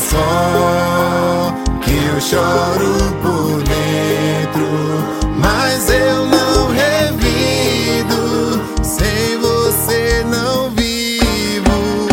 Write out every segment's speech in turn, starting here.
só que eu choro por dentro, mas eu não revido, sem você não vivo.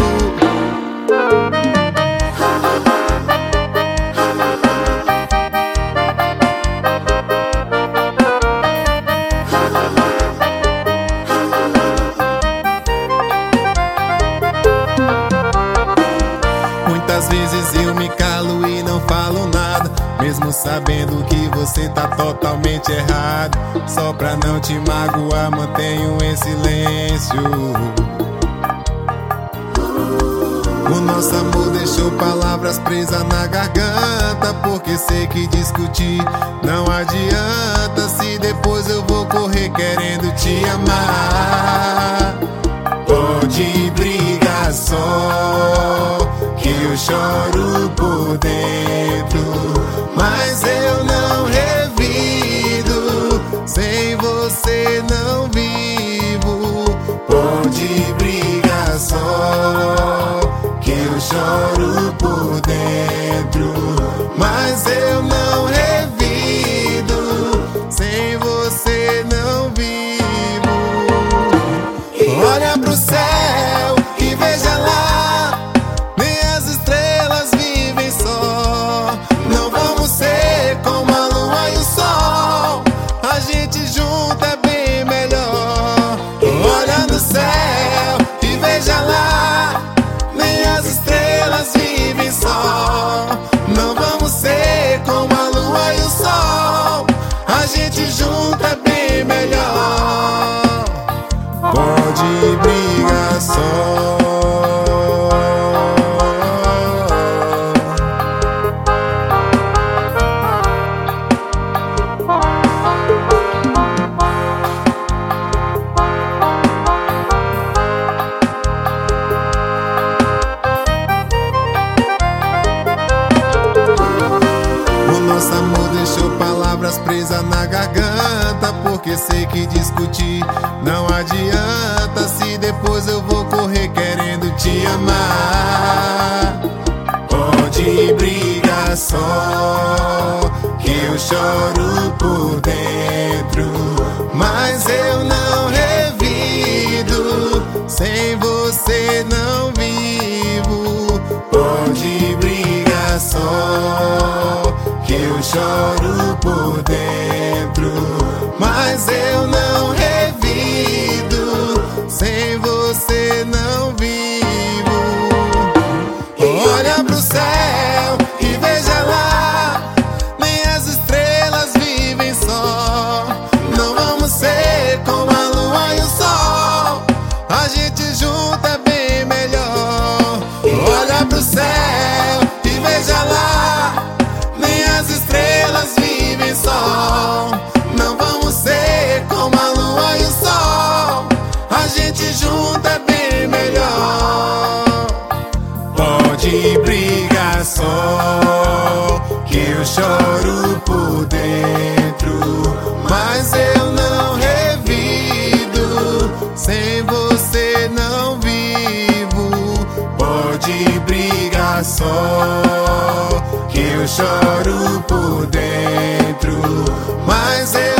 Muitas vezes eu me calo e não falo nada, mesmo sabendo que você tá totalmente errado. Só pra não te magoar, mantenho em silêncio. O nosso amor deixou palavras presas na garganta, porque sei que discutir não adianta, se depois eu vou correr querendo te amar. Pode brigar só que eu choro por dentro, mas eu não revido, sem você não vivo. Pode brigar só que eu choro por dentro, mas eu não revido, sem você não vivo. Olha pro céu e veja lá, nem as estrelas vivem só. Não vamos ser como a lua e o sol, a gente junto é bem melhor. Olha no céu e veja lá, nem as estrelas vivem só. Não vamos ser como a lua e o sol, a gente junto é bem melhor. Pode brigar só. Nosso amor deixou palavras presas na garganta, porque sei que discutir não adianta, se depois eu vou correr querendo te amar. Pode brigar só que eu choro por dentro, mas eu não revido, sem você não vivo. Pode brigar só que eu choro por dentro, mas eu não revido, sem você não vivo. Olha pro céu e veja lá, nem as estrelas vivem só. Não vamos ser como a lua e o sol, a gente junto é bem melhor. Olha pro céu e veja lá, as estrelas vivem só. Não vamos ser como a lua e o sol, a gente junto é bem melhor. Pode brigar só que eu choro por dentro, mas eu não revido, sem você não vivo. Pode brigar só que eu choro por dentro, mas eu